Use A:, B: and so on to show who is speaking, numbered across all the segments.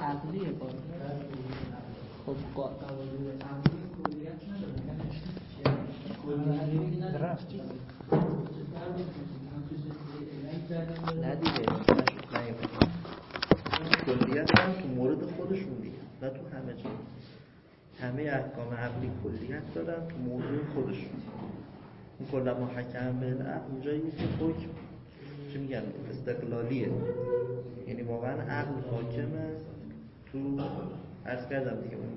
A: عقلیه باید. خب
B: قواعد عقلی کلیت نداره.
A: رفتی
C: ندیده کلیت هم تو مورد خودشون میگن نه تو همه جا. همه احکام عقلی کلیت دارن تو موضوع خودشون. این کلا ما حکم بالعقل اونجاییه که حکم چی میگن استقلالیه، یعنی واقعا عقل حاکمه تو عرض کردم دیگه اون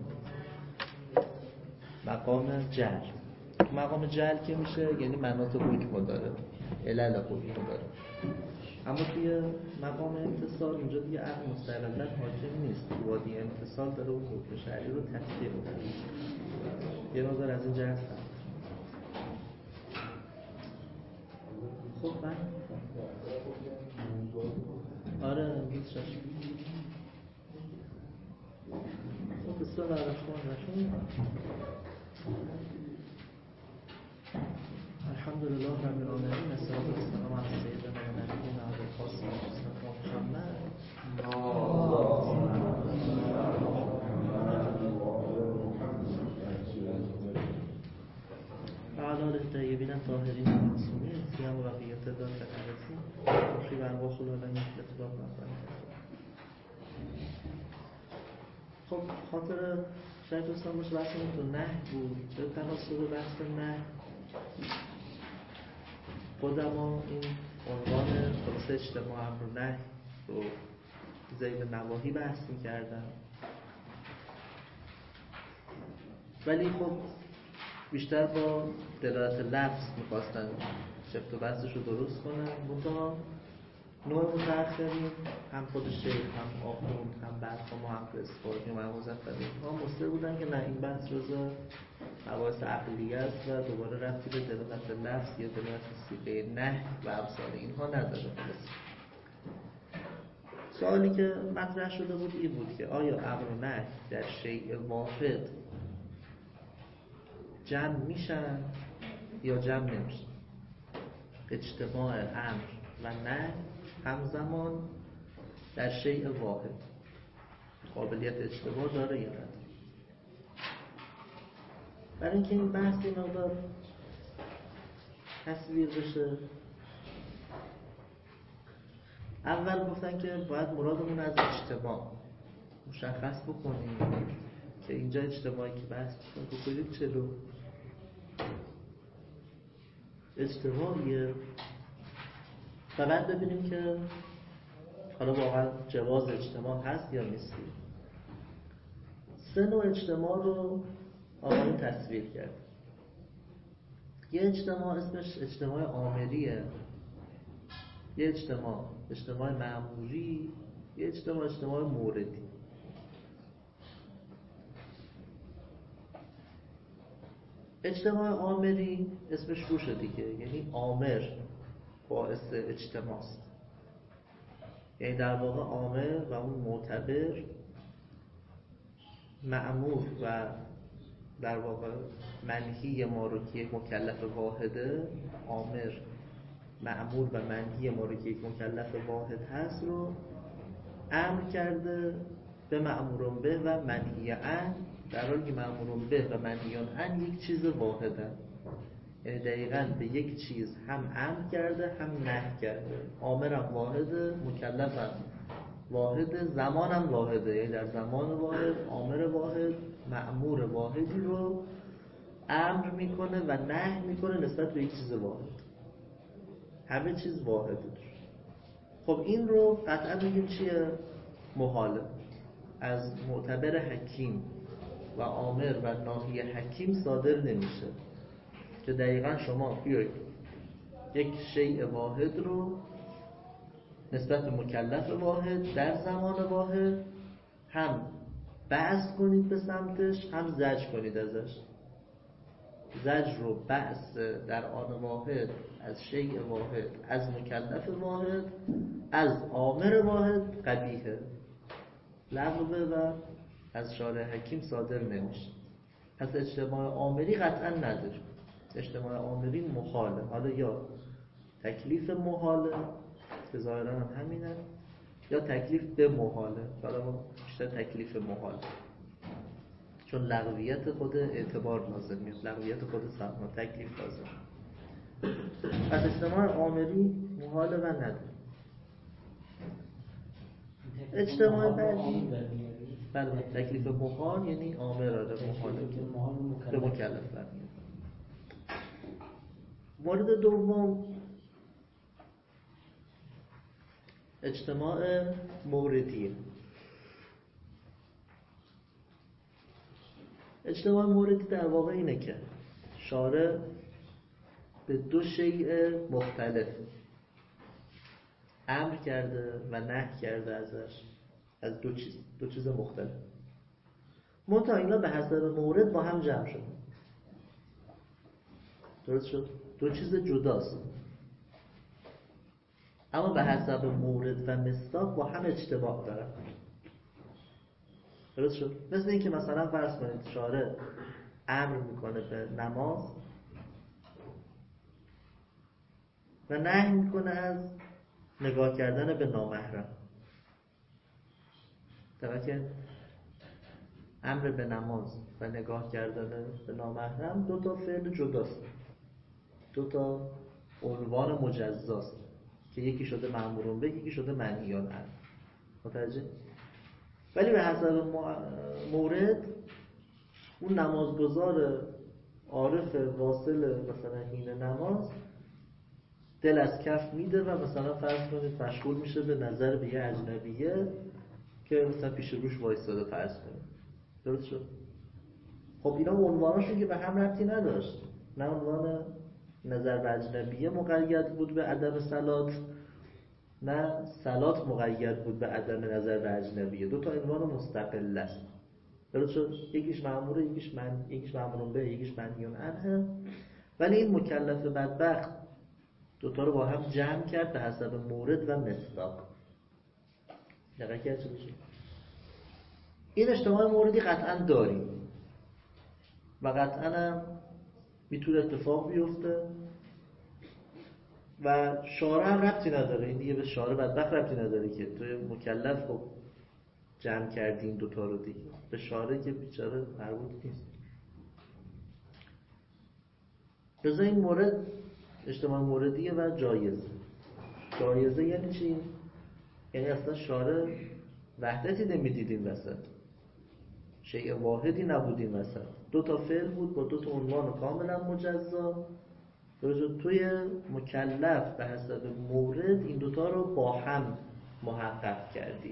C: مقام جهل. تو مقام جهل که میشه یعنی مناط حکم داره، علل حکم داره. اما توی مقام امتصال اونجا دیگه عقل مستقلاً حاکم نیست، تو وادی امتصال داره اون حکم شرعی رو تطبیق می‌کنه. یه مقدار از این جهت خب من آره امروز شش خب بسیار الرحمن الحمدلله رب العالمین الصلاة والسلام علی سیدنا و نبینا ابوالقاسم مصطفی محمد و علی آله الطیبین الطاهرین المعصومین سیما بقیة الله الرحیم فی ارواح العالمین اطلاق نفرین. خب خاطر شاید دوستان باشه بحثمون تو نهی بود. به تناسب بحث نهی خودما این عنوان خلاصه اجتماع امر و نهی رو ذیل نواهی بحث می‌کردم، ولی خب بیشتر با دلالت لفظ می‌خواستن شفت و بحثش رو درست کنن. منتها نوع متأخرین هم خود شیخ هم آخوند هم بعد ما هم اصفهانی و مظفری ها مصر بودن که نه این بحث جزء مباحث عقلیه است و دوباره ربطی به دلالت لفظ یا دلالت صیغه نهی و امثال اینها نداره. سوالی که مطرح شده بود این بود که آیا امر و نهی در شیء واحد جمع میشن یا جمع نمیشن؟ اجتماع امر و نهی همزمان در شیء واحد قابلیت اجتماع داره یا نداره؟ برای اینکه این بحث این مقدار تصویر بشه، اول گفتن که باید مرادمون از اجتماع مشخص بکنیم که اینجا اجتماعی که بحث بکنیم چلو اجتماعیه و بعد ببینیم که حالا واقعا جواز اجتماع هست یا نیست. سه نوع اجتماع رو آقایون تصویر کرد. یه اجتماع اسمش اجتماع آمریه، یه اجتماع مأموری، یه اجتماع موردی. اجتماع آمری اسمش روشه دیگه، یعنی آمر باعث اجتماع است، یعنی در واقع آمر و اون معتبر مأمور و در واقع منهی ما رو که مکلف واحده، آمر مأمور و منهی ما رو که مکلف واحد هست رو امر کرده به مأمورون به و منهی عن، در حالی که مأمورون به و منهی عن یک چیز واحده، یعنی دقیقاً به یک چیز هم امر کرده هم نهی کرده. آمرم واحده، مکلفم واحده، زمانم واحده، یعنی در زمان واحد آمر واحد مأمور واحدی رو امر میکنه و نهی میکنه نسبت به یک چیز واحد. همه چیز واحده. خب این رو قطعا میگیم چیه؟ محاله. از معتبر حکیم و آمر و ناهی حکیم صادر نمیشه که دقیقاً شما بیایید یک شیء واحد رو نسبت به مکلف واحد در زمان واحد هم بعث کنید به سمتش هم زجر کنید ازش. زجر رو بعث در آن واحد از شیء واحد از مکلف واحد از آمر واحد قبیحه، لغوه و از شارع حکیم صادر نمیشه. پس اجتماع آمری قطعا نداریم. اجتماع آمری محاله، حالا یا تکلیف محاله که ظاهرا هم همینه یا تکلیف به محاله. حالا ما بیشتر تکلیف محال، چون لغویت خود اعتبار لازم میاد، لغویت خود سبنا تکلیف لازم. پس اجتماع آمری محاله و نداره. اجتماع بعدی بله تکلیف محال یعنی آمر آره محاله به مکلف برمیاد. مورد دوم اجتماع موردیه. اجتماع موردی در واقع اینه که شارع به دو شیء مختلف امر کرده و نهی کرده ازش، از دو چیز مختلف. منتها اینا به حسب مورد با هم جمع شد. درست شد؟ دو چیز جداست اما به حسب مورد و مصداق با هم اجتماع دارن. درست شد؟ مثل این که مثلا فرض کنید شارع امر میکنه به نماز و نهی میکنه از نگاه کردن به نامحرم. توجه امر به نماز و نگاه کردن به نامحرم دو تا فعل جداست، دو تا عنوان مجزاست که یکی شده مأمورون به، یکی شده منهیان عنه. متوجه؟ ولی به حسب مورد اون نمازگزار عارف واصل مثلا حین نماز دل از کف میده و مثلا فرض کنید مشغول میشه به نظر به یه اجنبیه که مثلا پیش روش وایساده فرض کنید. درست شد؟ خب اینا عنواناشون که به هم ربطی نداشت. نه عنوان نظر به اجنبیه مقید بود به عدم صلات، نه صلات مقید بود به عدم نظر به اجنبیه. دو تا عنوان مستقل است. درست شد؟ یکیش مأموره، یکیش مأمورون به، یکیش منهیون عنه. ولی این مکلف بدبخت دوتا رو با هم جمع کرد به حسب مورد و مصداق. دقیق کرد چه بشه؟ این اجتماع موردی قطعا داریم و قطعا هم میتونه اتفاق بیفته و شارع هم ربطی نداره. این دیگه به شارع بدبخت ربطی نداره که توی مکلف خب جمع کردین دوتا رو دیگه، به شارع که بیچاره مربوط نیست. لذا این مورد اجتماع موردیه و جایزه. جایزه یعنی چی؟ یعنی اصلا شارع وحدتی نمیدید این وسط، شیء واحدی نبود این وسط، دو تا فعل بود با دو تا عنوان کاملا مجزا. توی مکلف به حسب مورد این دوتا رو با هم محقق کردیم.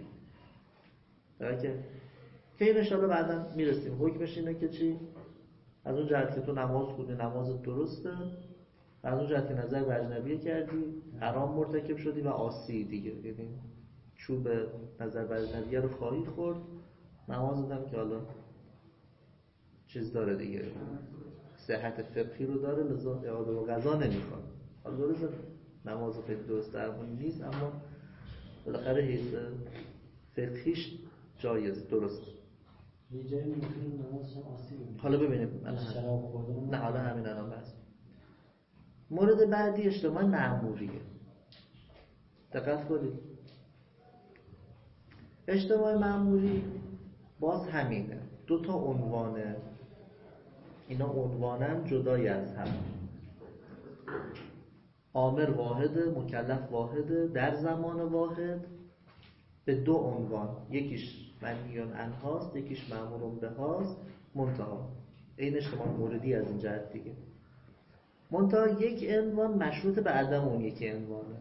C: که این انشاءالله بعدا میرسیم. حکمش اینه که چی؟ از اون جهت که تو نماز خوندی نمازت درسته، از اون جهت که نظر به اجنبیه کردی حرام مرتکب شدی و عاصی دیگه. یعنی چوب نظر به اجنبیه رو خواهی خورد، نمازت هم که حالا چیز داره دیگه، صحت فقهی رو داره، لذا اعاده و قضا نمیخواد. حالا درسته نماز خیلی درست درمونی نیست اما بالاخره حیث فقهیش جایز درست.
A: یه جایی میتونیم نمازش هم آسیب میشه.
C: حالا ببینیم نه حالا همین الان بس. مورد بعدی اجتماع مأموریه. دقت کنید اجتماع مأموری باز همینه، دو تا عنوانه، اینا عنوانن جدای از هم. آمر واحده، مکلف واحده، در زمان واحد به دو عنوان، یکیش منهیون عنه هاست، یکیش مأمورون به هاست. منتها این اجتماع موردی از این جهت دیگه، منتها یک عنوان مشروط به عدم اون یکی عنوانه.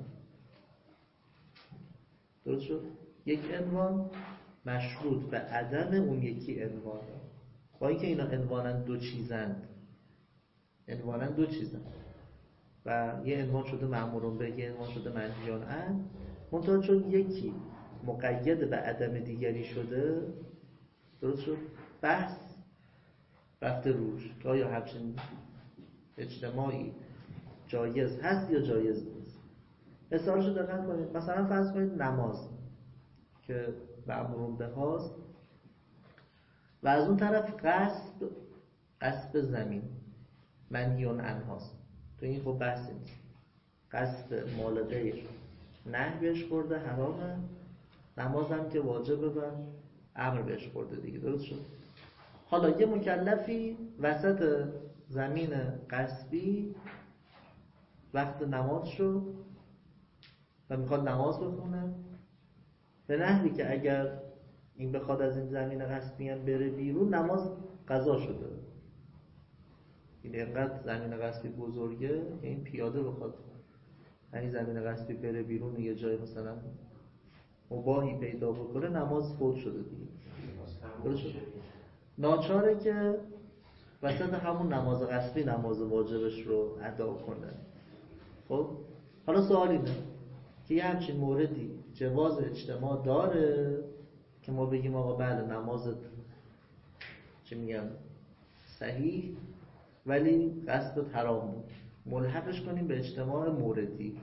C: درست شد؟ یک عنوان مشروط به عدم اون یکی عنوانه. با اینکه اینا عنوانن دو چیزند، عنوانن دو چیزند و یه عنوان شده مأمورون به، یه عنوان شده منهیون عنه، منتها چون یکی مقید به عدم دیگری شده، درست شد؟ بحث رفته روش که آیا همچین اجتماعی جایز هست یا جایز نیست. مثالشو دقت کنید. مثلا فرض کنید نماز که مأمورون به هاست و از اون طرف قصب زمین منهیون عنه هاست. تو این خب بحثی نیست، قصب مال غیر نهی بهش خورده حرامه نمازم که واجبه و امر بهش خورده دیگه، درست شد. حالا یه مکلفی وسط زمین غصبی وقت نماز شد و میخواد نماز بخونه، به نحوی که اگر این بخواد از این زمین غصبی هم بره بیرون نماز قضا شده. این اینقدر زمین غصبی بزرگه که این پیاده بخواد این زمین غصبی بره بیرون یه جای مثلا مباهی پیدا بکنه نماز فوت شده دیگه. ناچاره که وسط همون نماز غصبی نماز واجبش رو ادا کنه. خب حالا سوال اینه که یه همچین موردی جواز اجتماع داره که ما بگیم آقا بله نمازت چه میگم صحیح ولی قصدت حرام بود، ملحقش کنیم به اجتماع موردی،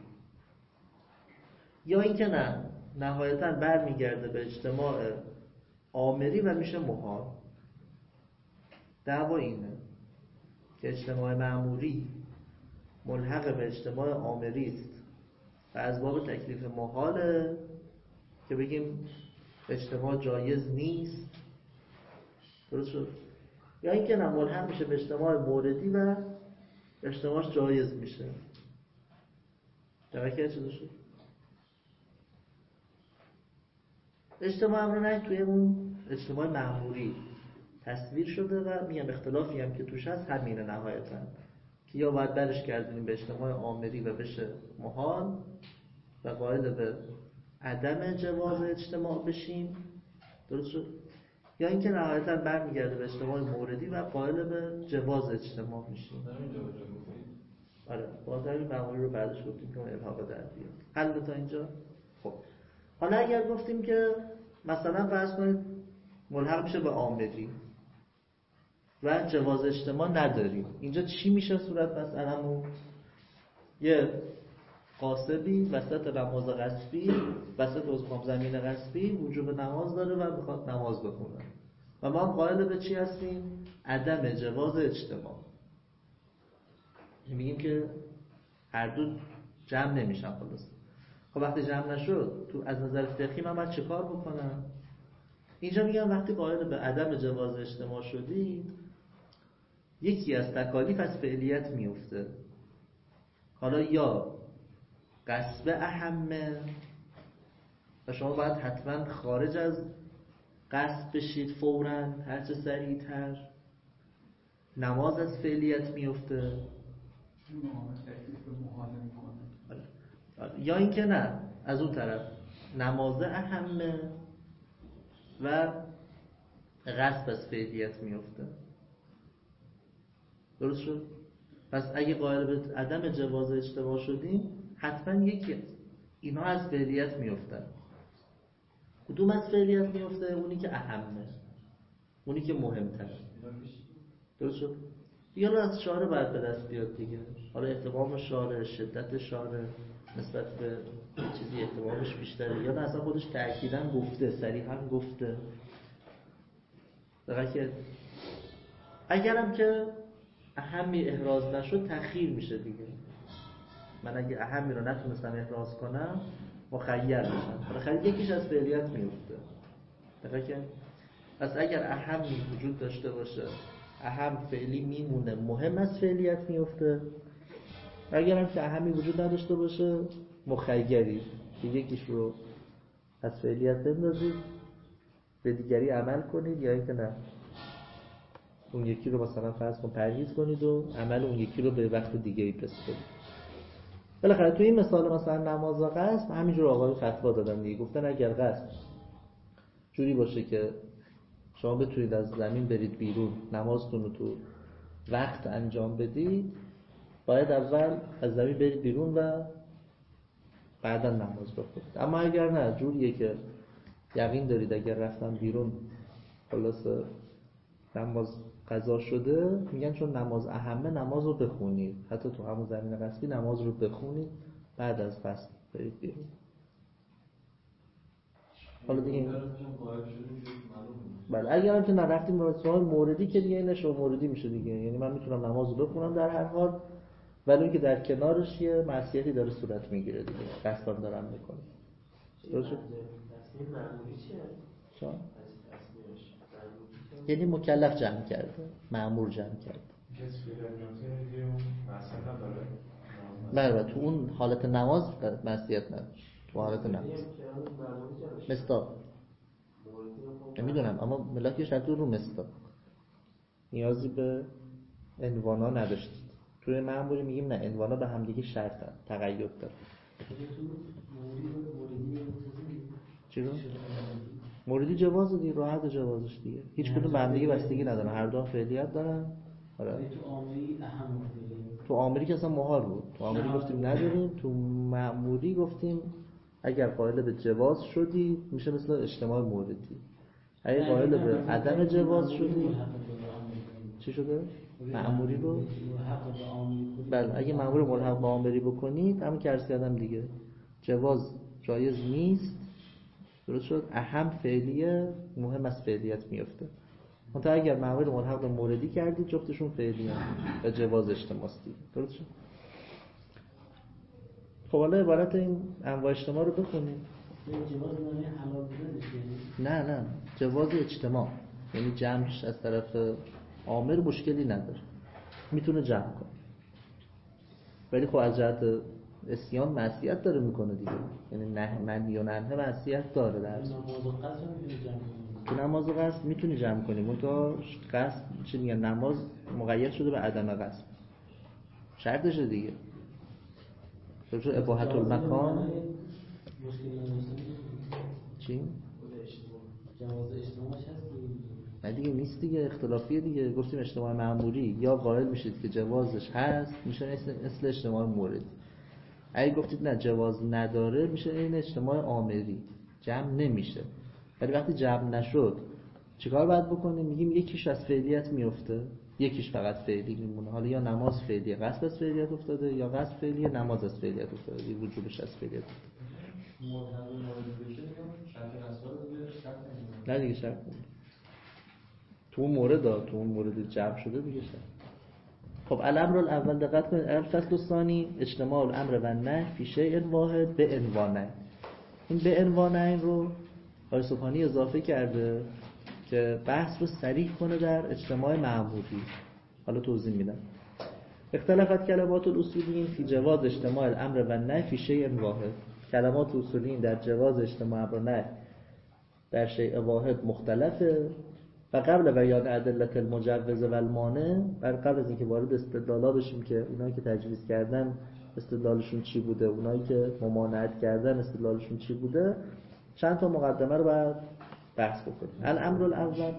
C: یا اینکه نه نهایتاً برمیگرده به اجتماع آمری و میشه محال. دعوا اینه که اجتماع مأموری ملحق به اجتماع آمری است و از باب تکلیف محاله که بگیم اجتماع جایز نیست، درست شد، یا اینکه نه ملحق میشه به اجتماع موردی و اجتماعش جایز میشه. درکه چیزی شد. اجتماع امر نه توی اون اجتماع مأموری تصویر شده و میگم اختلافی هم که توش هست همینه نهایتاً که یا باید برش گردونیم به اجتماع آمری و بشه محال و قائل به عدم جواز اجتماع بشیم، درست شد، یا اینکه نهایتاً برمیگرده به اجتماع موردی و قائل به جواز اجتماع میشیم. آره باز همین مأموری رو بعدش گفتیم که اون الحاق در بیاد. حل تا اینجا. خب حالا اگر گفتیم که مثلا فرض کنید ملحق میشه به آمری و جواز اجتماع نداریم، اینجا چی میشه صورت مسئله‌مون؟ یه قاصبی وسط نماز غصبی وسط زمین غصبی وجوب نماز داره و میخواد نماز بخونه و ما قائل به چی هستیم؟ عدم جواز اجتماع. میگیم که هر دو جمع نمیشن. خلاص خب وقتی جمع نشد تو از نظر فقهی من باید چه کار بکنم؟ اینجا میگم وقتی قائل به عدم جواز اجتماع شدید یکی از تکالیف از فعلیت میفته. حالا یا قصب اهمه و شما باید حتما خارج از قصب بشید فوراً هرچه سریعتر، نماز از فعلیت میفته، یا اینکه نه از اون طرف نماز اهمه و قصب از فعلیت میفته. درست شد؟ پس اگه قائل به عدم جواز اجتماع شدیم حتما یکی اینا از فعلیت میفتن. کدوم از فعلیت میفته؟ اونی که اهمه، اونی که مهمتره. درست شد؟ یا از شارع باید به دست بیاد دیگه. حالا اهتمام شارع، شدت شارع نسبت به چیزی اهتمامش بیشتره یا نه اصلا خودش تأکیداً گفته، صریحاً گفته. دقیقه اگرم که اهمی احراز نشد تأخیر میشه دیگه. من اگه اهمی رو نتونستم احراز کنم مخیر میشم، بالاخره یکیش از فعلیت میفته. دقیقه پس اگر اهمی وجود داشته باشه اهم فعلی میمونه، مهم از فعلیت میفته. اگرم که اهمی وجود نداشته باشه مخیری که یکیش رو از فعلیت بندازید به دیگری عمل کنید یا اینکه نه اون یکی رو مثلا فرض کن پرهیز کنید و عمل اون یکی رو به وقت دیگه‌ای بسپارید. بالاخره توی این مثال مثلا نماز و قصد همینجور آقای فتوا دادن دیگه، گفتن اگر قصد جوری باشه که شما بتونید از زمین برید بیرون نمازتون رو تو وقت انجام بدید باید اول از زمین برید بیرون و بعدا نماز بخونید. اما اگر نه جوریه که یقین دارید اگر رفتن بیرون خلاصه نماز قضا شده، میگن چون نماز اهمه نماز رو بخونید، حتی تو همون زمین غصبی نماز رو بخونید بعد از قصد برید بیرون. حالا دیگه بله اگر هم که نرفتیم به سوال موردی که دیگه اینش موردی میشه دیگه، یعنی من میتونم نماز رو بخونم در هر حال ولی اون که در کنارش یه معصیتی داره صورت میگیره دیگه، قصدم دارم میکنم. درست شد؟
A: تصمیم معمولی چیه؟
C: چون؟
A: از تصمیمش معمولی
C: یعنی مکلف جمع کرده، مأمور جمع کرده.
D: کسی که در نوته دیگه مسئله نداره.
C: بله تو اون حالت نماز معصیت نداره. تو حالت نماز مصداق نمیدونم اما ملاک شرط رو مصداق نیازی به عنوانا نداشتید. توی معمولی میگیم نه عنوانا به هم دیگه شرطن، تقید داره. چی رو؟ موردی جواز دیگه، راحت جوازش دیگه. هیچ کدوم به هم دیگه بستگی ندارن، هر دو فعلیت دارن. آره.
A: تو عامری اهم بوده.
C: تو عامری که اصلا محال بود. تو عامری گفتیم نداریم، تو معمولی گفتیم اگر قائل به جواز شدی میشه مثل اجتماع موردی. اگه قائل به عدم جواز شدی چی شده؟ معمولی رو بله اگه معمول ملحق به عامری بکنید همون که عرض کردم دیگه جواز جایز نیست. درست شد؟ اهم فعلیه مهم از فعلیت میفته. منتها اگر معمول ملحق به موردی کردید جفتشون فعلیه و جواز اجتماعی. درست شد؟ خب حالا عبارت این انواع اجتماع رو بخونیم.
A: جواز معنی حلال بودن
C: نه جواز اجتماع یعنی جمعش از طرف عامر مشکلی نداره، میتونه جمع کنه، ولی خب از جهت اسیان معصیت داره میکنه دیگه. یعنی منهی و نهی معصیت داره. در
A: نماز و قصد میتونی جمع کنی.
C: تو نماز و قصد میتونی جمع کنی، منتها قصد چی میگن نماز مقید شده به عدم قصد، شرطشه دیگه. چون اباحت المکان چی؟
A: جواز اجتماعش هست
C: نه دیگه نیست دیگه، اختلافیه دیگه. گفتیم اجتماع معمولی یا قائل میشید که جوازش هست میشه مثل اجتماع موردی. اگه گفتید نه جواز نداره میشه این اجتماع عامری، جمع نمیشه. ولی وقتی جمع نشد چیکار باید بکنیم؟ میگیم یکیش از فعلیت میفته، یکیش فقط فعلی میمونه. حالا یا نماز فعلیه قصد از فعلیت افتاده یا قصد فعلیه نماز از فعلیت افتاده، دیگه وجوبش از فعلیت افتاده. نه دیگه شرط نمیشه. تو اون مورد جمع شده دیگه شرط. خب الامر الاول دقت کنید، الفصل الثانی اجتماع الامر و النهی فی شیء واحد به عنوانین. این به عنوانین رو آقای سبحانی اضافه کرده که بحث رو صریح کنه در اجتماع معمولی. حالا توضیح میدم. اختلافات کلمات الاصولیین فی جواز اجتماع الامر و النهی فی شیء واحد. کلمات اصولیین در جواز اجتماع امر و نهی در شیء واحد مختلفه. و قبل بیان ادلت المجوز و المانع، قبل از اینکه وارد استدلالا بشیم که اونایی که تجویز کردن استدلالشون چی بوده، اونایی که ممانعت کردن استدلالشون چی بوده، چند تا مقدمه رو باید بحث بکنیم. الامر الاول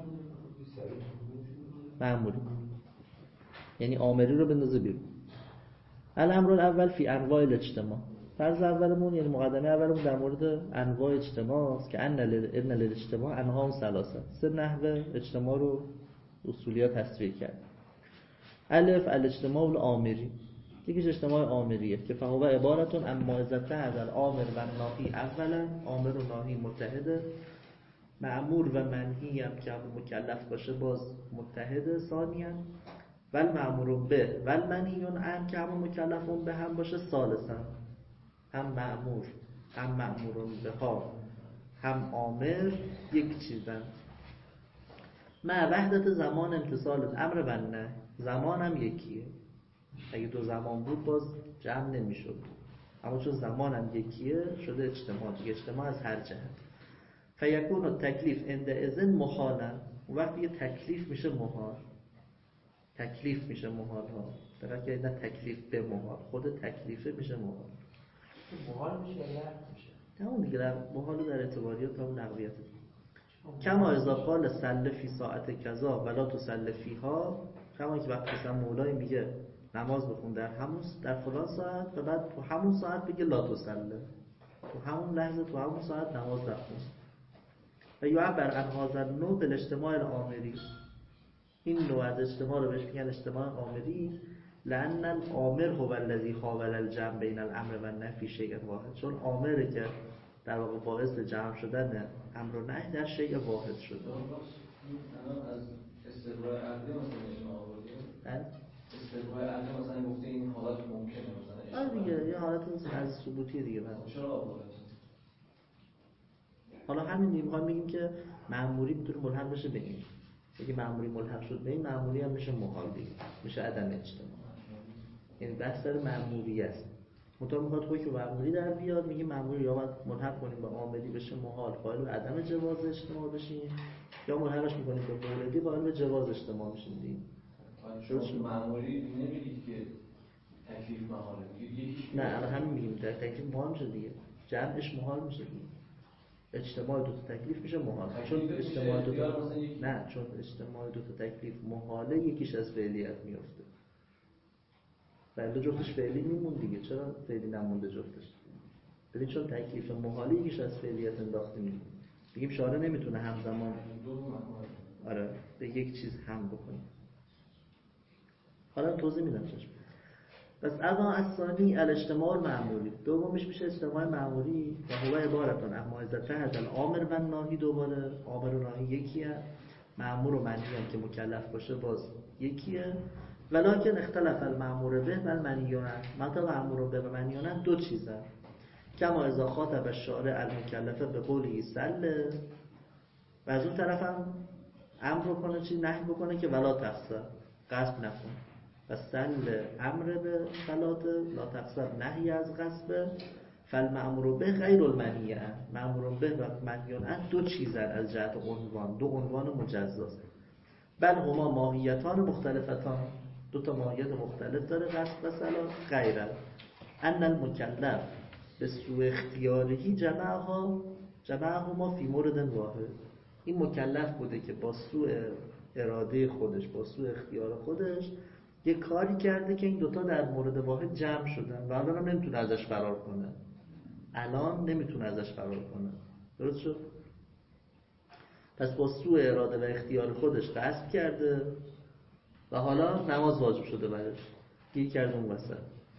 C: معمولی یعنی عامری رو بندازه بیرون. الامر الاول فی انواع الاجتماع. فرض اولمون یعنی مقدمه اولمون در مورد انواع اجتماع است که ان الاجتماع انواع ثلاثه. سه نحوه اجتماع رو اصولیات تصریح کرد. الف الاجتماع الامری، یکیش اجتماع آمریه که فهو عبارتون عن موعظته از الامر و الناهی. اولا امر و ناهی متحده، مأمور و منهی هم که مکلف باشه باز متحده. ثانیا و المأمور به و المنهی عنه که هم مکلفون به هم باشه. ثالثا هم مأمور هم مأمورون به ها هم آمر یک چیزن. مع وحدت زمان امتصال الامر و النهی، زمان هم یکیه. اگه دو زمان بود باز جمع نمیشد، اما چون زمان هم یکیه شده اجتماع. اجتماع از هر جهت. فیکون التکلیف عندئذ محالا، اون وقت یه تکلیف میشه محال. تکلیف میشه محال ها. دقیقا که نه تکلیف به محال، خود تکلیفه میشه محال.
A: محال میشه یا لغو میشه؟
C: نه اون دیگه در محال در اعتباریات تا اون نقویت. کما اذا قال صل فی ساعت کذا ولا تصل فیها، کما که وقتی مثلا مولای میگه نماز بخون در فلان ساعت و بعد تو همون ساعت بگه لا تصل، تو همون لحظه تو همون ساعت نماز نخون. و یعبر عن هذا النوع بالاجتماع الامری، این نوع از اجتماع رو بهش میگن اجتماع آمری. لأن الامر هو الذی حاول الجمع بین الامر و النهی فی شیء واحد، چون آمره که در واقع باعث جمع شدن امر و نهی در شیء واحد شده.
E: الان از استقرار عقلی مثلا اجماع آوردیم. استقرار عقلی مثلا گفته این حالت ممکنه مثلا.
C: آره دیگه یه حالت از ثبوتی دیگه.
E: چرا آورده؟
C: حالا همین میخوام بگیم که مأموری میتونه ملحق بشه به این. اگه مأموری ملحق شد به این، مأموری هم میشه محال دیگه، میشه عدم اجتماع. یعنی بحث در مأموری است. منتها میخواد حکم مأموری در بیاد، میگه مأموری یا باید ملحق کنیم به عاملی بشه محال قائل به عدم جواز اجتماع بشیم، یا ملحقش میکنیم به موردی قائل به جواز اجتماع بشیم دیگه.
E: شما مأموری نمیگید که تکلیف محاله، میگید یکیش
C: نه الان همین میگیم تکلیف محال میشه دیگه، جمعش محال میشه دیگه. اجتماع دو تا تکلیف میشه محال، چون اجتماع دو تا نه، چون اجتماع دو تا تکلیف محاله، یکیش از فعلیت میفته. ولی جفتش فعلی میمون دیگه، چرا فعلی نمونده جفتش؟ ببین چون تکلیف محاله یکیش از فعلیت انداخته میمونه. بگیم شارع نمیتونه همزمان آره به یک چیز هم بکنه. حالا توضیح میدم چشم. پس اما الثانی الاجتماع المأموری، دومش میشه اجتماع مأموری و هو عبارتون اما اذا تحت الامر و ناهی، دوباره امر و ناهی یکیه، مأمور و منهی هم که مکلف باشه باز یکیه. ولکن اختلاف المأمور به و المنهی عنه، مطلب مأمور به و منهی عنه دو چیزه. کما اذا خاطب الشارع المکلف به قوله سل، و از اون طرف هم امر بکنه چی نهی بکنه که ولا تقصر، قصد نکن. و سل امر به صلات، لا تقصر نهی از قصد. فالمأمور به غیر المنهی عنه، مأمور به و منهی عنه دو چیزن از جهت عنوان، دو عنوان مجزاست. بل هما ماهیتان مختلفتان، دو تا ماهیت مختلف داره قصد و صلات. غیره ان المکلف به سوء اختیارهی جمعهما فی مورد واحد، این مکلف بوده که با سوء اراده خودش، با سوء اختیار خودش یک کاری کرده که این دوتا در مورد واحد جمع شدن و الان هم نمیتونه ازش فرار کنه. درست شد؟ پس با سوء اراده و اختیار خودش قصد کرده و حالا نماز واجب شده برش، گیر کرده اون وسط.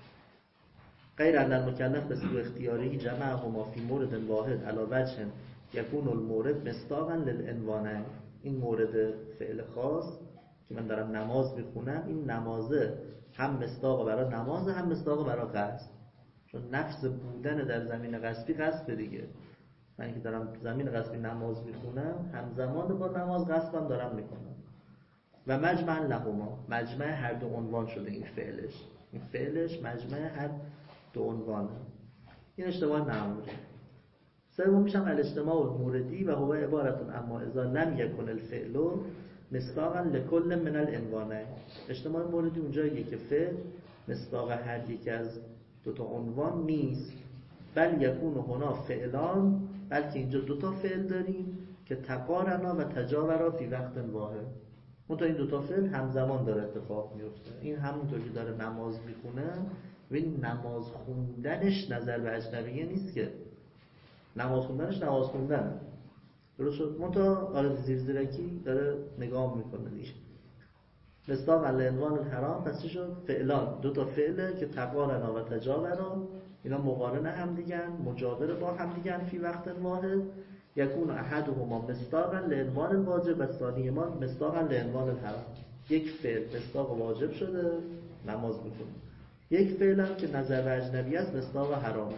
C: غیر ان المکلف به سوء اختیاری جمعهما فی مورد واحد علی وجه یکون المورد مصداقا للعنوانین، این مورد فعل خاص که من دارم نماز میخونم، این نمازه هم مصداق برای نماز هم مصداق برای قصد، چون نفس بودن در زمین قصبی قصد دیگه. من که دارم زمین قصبی نماز میخونم، همزمان با نماز قصدم دارم میکنم. و مجمع لهما، مجمع هر دو عنوان شده این فعلش مجمع هر دو عنوانه. این اجتماع مأموری. سومیش هم الاجتماع الموردی و هو عبارتون اما اذا لم یکن الفعل مصداقا لکل من العنوانین. اجتماع موردی اونجاییه که فعل مصداق هر یک از دو تا عنوان نیست، بل یکون هنا فعلان، بلکه اینجا دو تا فعل داریم که تقارنا و تجاورا فی وقت واحد. منتها این دو تا فعل همزمان داره اتفاق میفته. این همونطور که داره نماز میخونه و این نماز خوندنش نظر به اجنبیه نیست، که نماز خوندنش نماز خوندنه. درست شد؟ منتها آره زیرکی داره نگاه میکنه دیگه. مصداق علی عنوان الحرام، پس چی شد؟ فعلان، دو تا فعله که تقارنا و تجاورا، اینا مقارن هم دیگن، مجاور با هم دیگن فی وقت واحد. یکون احدهما مصداقا لعنوان الواجب و ثانیهما مصداقا لعنوان الحرام. یک فعل مصداق واجب شده نماز میخونه، یک فعل هم که نظر به اجنبی است مصداق حرامه.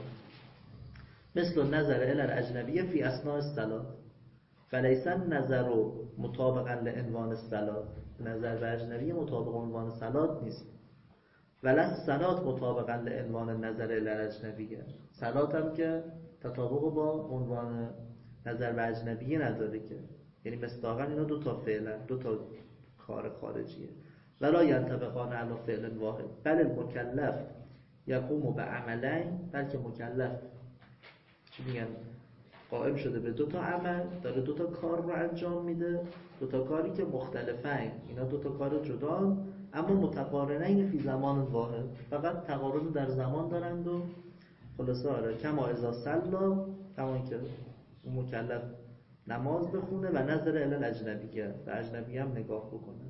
C: مثل نظر الی الاجنبیه فی اثناء الصلاه، فلیس النظر مطابقا لعنوان الصلاه، نظر به اجنبی مطابق عنوان صلات نیست. ولی صلات مطابقا لعنوان نظر الی الاجنبیه، صلات هم که تطابق با عنوان نظر به اجنبیه نداره که، یعنی مصداقا اینا دو تا فعلن، دو تا کار خارجیه. ولا ینطبقان علی فعل واحد بل المکلف یقوم بعملین، بلکه مکلف چی میگن قائم شده به دو تا عمل، داره دو تا کار رو انجام میده، دو تا کاری که مختلفن، اینا دو تا کار جدا اما متقارنین فی زمان واحد، فقط تقارن در زمان دارند. و خلاصه آره کما اذا صلا، کما اینکه اون مکلف نماز بخونه و نظر الی الاجنبیه، و اجنبی هم نگاه بکنه.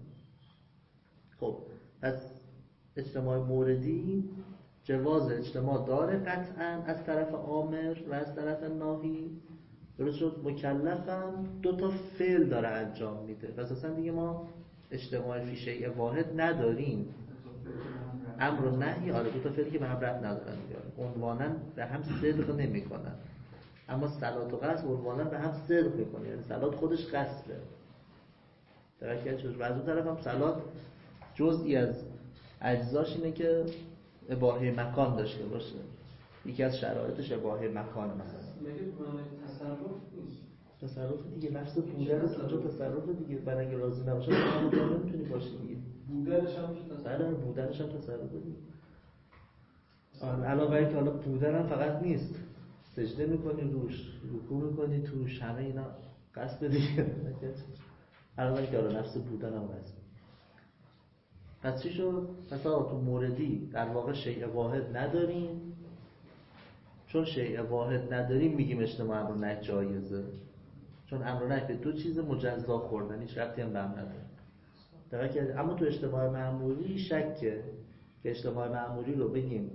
C: خب پس اجتماع موردی جواز اجتماع داره قطعا از طرف آمر و از طرف ناهی. درست شد؟ مکلفم دو تا فعل داره انجام میده، پس اصلا دیگه ما اجتماع فی شیء واحد نداریم. امر و نهی آره دو تا فعلی که به هم ربط ندارن دیگه، عنوانا به هم صدق نمیکنن. اما صلات و قصد عنوانا به هم صدق میکنه، یعنی صلات خودش قصده. درکه چیز. و از اون طرف هم صلات جزئی از اجزاش اینه که اباحه مکان داشته باشه. یکی از شرایطش اباحه مکان مثلا.
E: مگه تصرف نیست؟
C: تصرف دیگه، نفس بودن اونجا تصرف دیگه. برای اگه راضی نباشه شما نمیتونی باشی دیگه.
E: بودنش هم میشه تصرف.
C: بله بودنش هم تصرف دیگه. علاوه اینکه حالا بودن هم فقط نیست، سجده میکنی روش، رکوع میکنی توش، همه اینا قصد دیگه. علاوه اینکه حالا نفس بودن هم قصد. پس چی شد؟ پس تو موردی در واقع شیء واحد نداریم. چون شیء واحد نداریم میگیم اجتماع امر و نهی جایزه. چون امر و نهی به دو چیز مجزا خوردن، هیچ ربطی هم به هم نداره. اما تو اجتماع معمولی شکه که اجتماع معمولی رو بگیم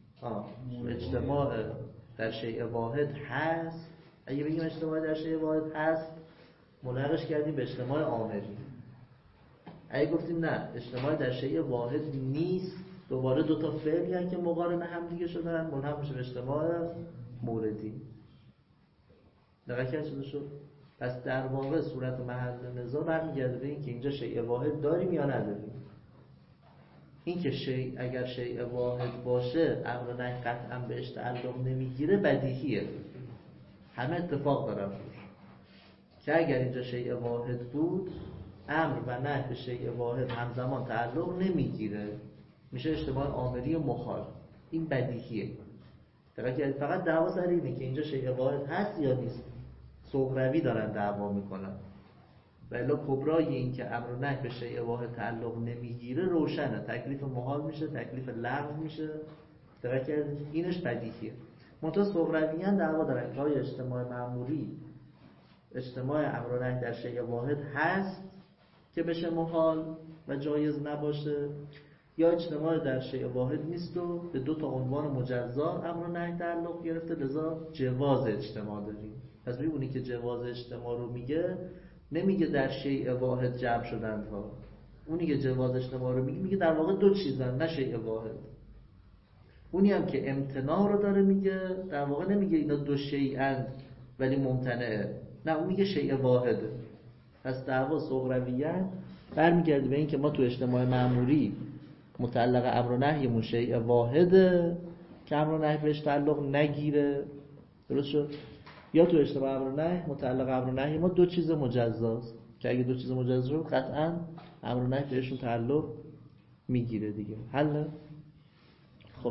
C: اجتماع در شیء واحد هست. اگه بگیم اجتماع در شیء واحد هست ملحقش کردیم به اجتماع آمری. اگه گفتیم نه اجتماع در شیء واحد نیست، دوباره دو تا فعلی هست که مقارن هم دیگه شدن، ملحق میشه به اجتماع موردی. دقیقاً چه شد؟ پس در واقع صورت محل نزاع برمیگرده به این که اینجا شیء واحد داریم یا نداریم. این که اگر شیء واحد باشه امر و نهی قطعا بهش تعلق نمیگیره بدیهیه، همه اتفاق دارن روش. که اگر اینجا شیء واحد بود امر و نهی به شیء واحد همزمان تعلق نمیگیره، میشه اجتماع آمری و مخال. این بدیهیه. فقط دعوا سر اینه که اینجا شیء واحد هست یا نیست. صغروی دارن دعوا میکنن. ولی کبرای این که امر و نهی به شیء واحد تعلق نمیگیره روشنه. تکلیف محال میشه، تکلیف لغو میشه. اینش بدیهیه. منتها صغرویان دعوا دارن که آیا اجتماع معمولی اجتماع امر و نهی در شیء واحد هست که بشه محال و جایز نباشه، یا اجتماع در شیء واحد نیست و به دو تا عنوان مجزا امر و نهی تعلق گرفته، لذا جواز اجتماع داریم. پس اونی که جواز اجتماع رو میگه نمیگه در شیء واحد جمع شدند ها. اونی که جواز اجتماع رو میگه در واقع دو چیزن نه شیء واحد. اونی هم که امتناع رو داره میگه در واقع نمیگه اینا دو شیئند ولی ممتنعه، نه اون میگه شیء واحده. پس دعوا صغرویان برمیگرده به این که ما تو اجتماع معمولی متعلق امر و نهیمون شیء واحده که امر و نهی بهش تعلق نگیره، درست شد؟ یا تو اجتماع امر و نهی متعلق امر و نهی ما دو چیز مجزاست که اگه دو چیز مجزا شد قطعاً امر و نهی بهشون تعلق میگیره دیگه. حل؟ خب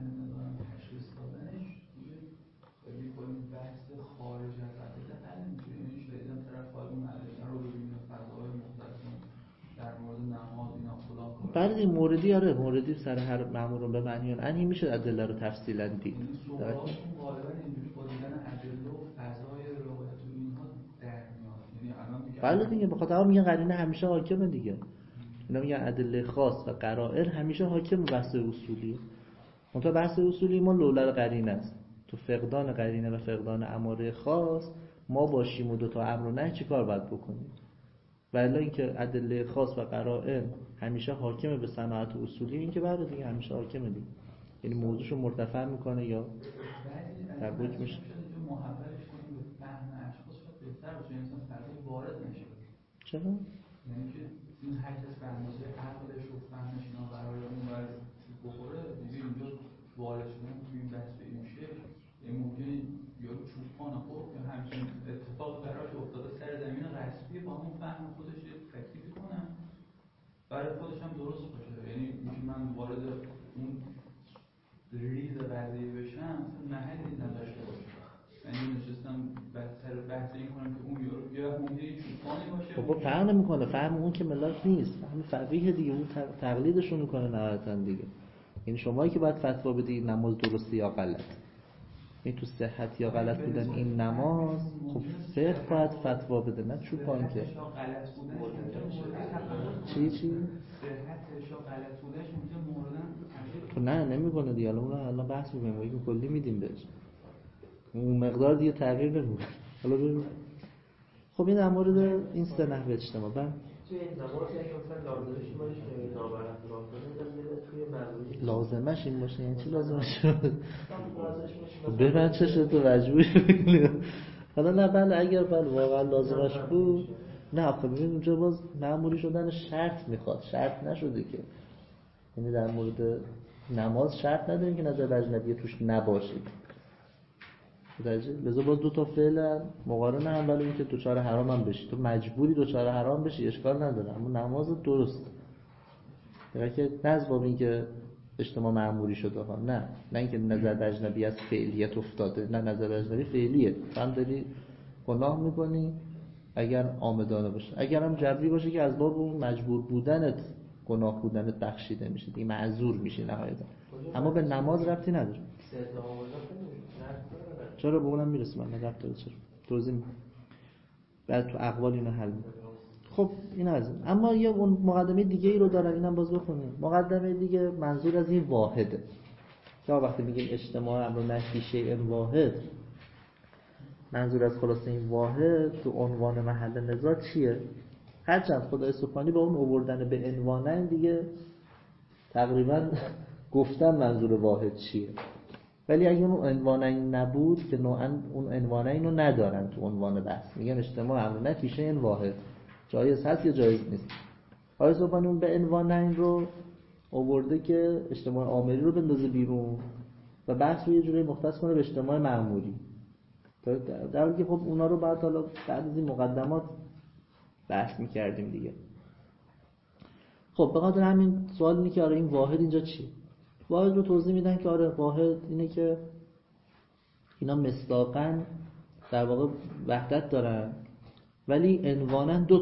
C: بعد این موردی آره موردی سر هر مأمور به معنی انهی میشه ادله رو تفصیلا دید.
F: غالبا اینجوری با دیدن ادله و فضای روایت و اینها در میاد. یعنی الان میگه
C: بله دیگه بخاطر همین میگن قرینه همیشه حاکمه دیگه. اینا میگن ادله خاص و قرائن همیشه حاکم بحث اصولی. منتها بحث اصولی ما لولا قرینه است. تو فقدان قرینه و فقدان اماره خاص ما باشیم و دو تا امر و نهی چیکار باید بکنیم؟ ولی اینکه ادله خاص و قرائن همیشه حاکمه به صناعت اصولی، این که بعد دیگه همیشه حاکمه دیگه. یعنی موضوعشو مرتفع میکنه یا تبریک میشه.
F: محولش کنیم به فهم اشخاص شاید بهتر باشه، انسان فرضی وارد نشه.
C: چرا؟
F: یعنی که این هر کس به اندازه عقلش و فهمش اینا قرار اون ور بخوره دیگه اینجا وارد شدن توی این بحث به این میشه. یعنی ممکنه یا چوبخانه خب یا همچین اتفاق براش افتاده سر زمین غصبی با همون فهم خودش تکلیف کنم برای خودش هم درست باشه. یعنی اینکه من وارد اون ریز قضیه بشم محلی نداشته باشه. یعنی نشستم سر بحث این کنم که اون یا ممکنه چوبخانه باشه.
C: خب فهم نمیکنه، فهم اون که ملاک نیست، فهم فقیه دیگه، اون تقلیدشون میکنه نهایتا دیگه. یعنی شمایی که باید فتوا بدی نماز درسته یا غلط، این تو صحت یا غلط بودن این نماز، خب فقه باید فتوا بده نه چوبان که چی؟ صحتش یا غلط بودنش ممکنه موردن نه نمیکنه دیگه. الان بحث می‌کنیم ما این کلی میدیم بهش، اون مقدار دیگه تغییر نمیکنه. حالا ببین خب این در مورد این سه نحوه اجتماع. بعد
A: توی نماز اگه مثلا لازمش این باشه که نابرد راه کنه توی معمولی
C: لازمش این باشه یعنی چی لازمش؟
A: باشه
C: ببین چشه تو مجبوری حالا نه بله اگر بله واقعا لازمش بود نه آخه ببین اونجا باز معمولی شدن شرط میخواد شرط نشده که یعنی در مورد نماز شرط نداریم که نظر اجنبی توش نباشه لذا باز دو تا فعل مقارنه هم ولی این که دوچار حرام هم بشی تو مجبوری دوچار حرام بشی اشکال نداره اما نماز درست یعنی که نه از باب این که اجتماع معمولی شده ها نه اینکه نظر اجنبی از فعلیت افتاده نه نظر اجنبی فعلیه هم داری گناه میکنی اگر آمدانه باشه اگر هم جبری باشه که از باب اون مجبور بودنت گناه بودنت بخشیده میشه دیگه معذور میشی نهایتا اما به نماز ربطی نداره چرا به اونم میرسه من ربط داره چرا توضیح میدم بعد تو اقوال اینو حل میکنم خب این از این. اما یه اون مقدمه دیگه ای رو دارن اینم باز بخونیم مقدمه دیگه منظور از این واحده که وقتی میگیم اجتماع امر نهی شیء واحد منظور از خلاصه این واحد تو عنوان محل نزاع چیه هرچند خدای سبحانی با اون آوردن به عنوانین دیگه تقریبا گفتن منظور واحد چیه ولی اگه اون عنوانین نبود که نوعا اون عنوانین رو ندارن تو عنوان بحث میگن اجتماع امر نهی شیء واحد جایز هست یا جایز نیست خدای سبحانی اون به عنوانین رو آورده که اجتماع آمری رو بندازه بیرون و بحث رو یه جوری مختص کنه به اجتماع معمولی در حالی که خب اونا رو بعد از این مقدمات بحث می‌کردیم دیگه خب به خاطر همین سوال اینه که آره این واحد اینجا چیه واحد رو توضیح میدن که آره واحد اینه که اینا مصداقاً در واقع وحدت دارن ولی عنوانا دو